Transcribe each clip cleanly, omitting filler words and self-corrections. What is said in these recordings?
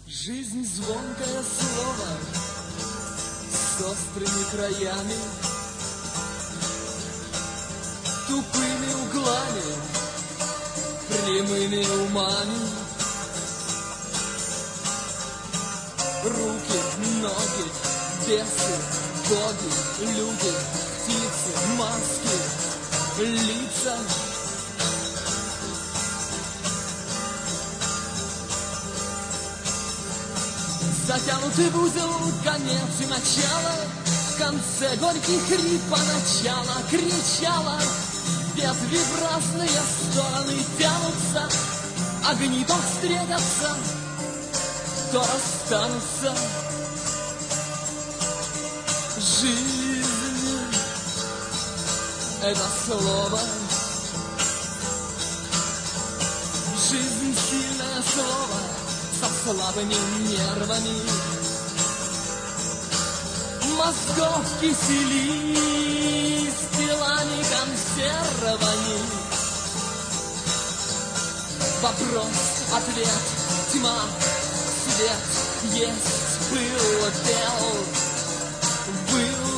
Жизнь звонкое слово с острыми краями, тупыми углами, прямыми умами. Руки, ноги, бесы, боги, люди, птицы, маски, лица. Затянутый в узел конец и начало, в конце горький хрип, а начало кричало. Ветви в разные стороны тянутся, огни то встретятся, то расстанутся. Жизнь — это слово. Жизнь — сильное слово со слабыми нервами. Мозгов кисели с телами консервами. Вопрос, ответ, тьма, свет, есть, был, пел, был.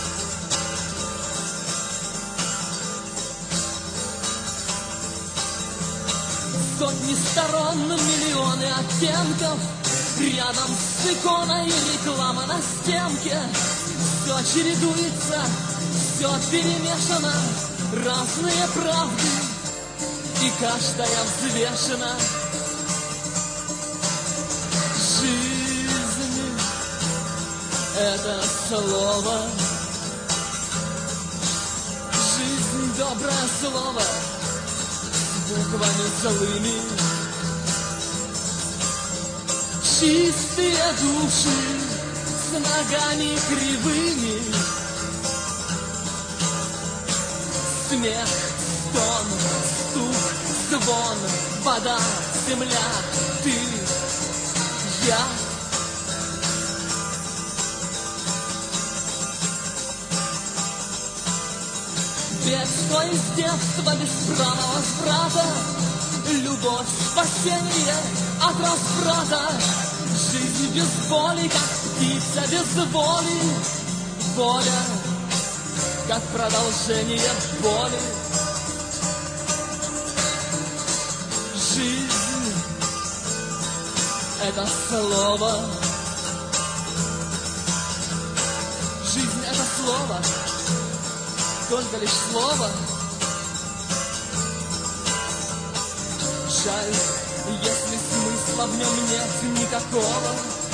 Сотни сторон, миллионы оттенков, рядом с иконой реклама на стенке. Все чередуется, все перемешано, разные правды, и каждая взвешена. Жизнь — это слово. Жизнь — доброе слово буквами злыми. Чистые души с ногами кривыми. Смех, стон, стук, звон, вода, земля, ты, я. Бегство из детства без права возврата, любовь, спасение от разврата. Жизнь без боли, как птица без воли. Воля, как продолжение боли. Жизнь — это слово. Жизнь — это слово. Только лишь слово. Жаль, если смысла в нем нет никакого.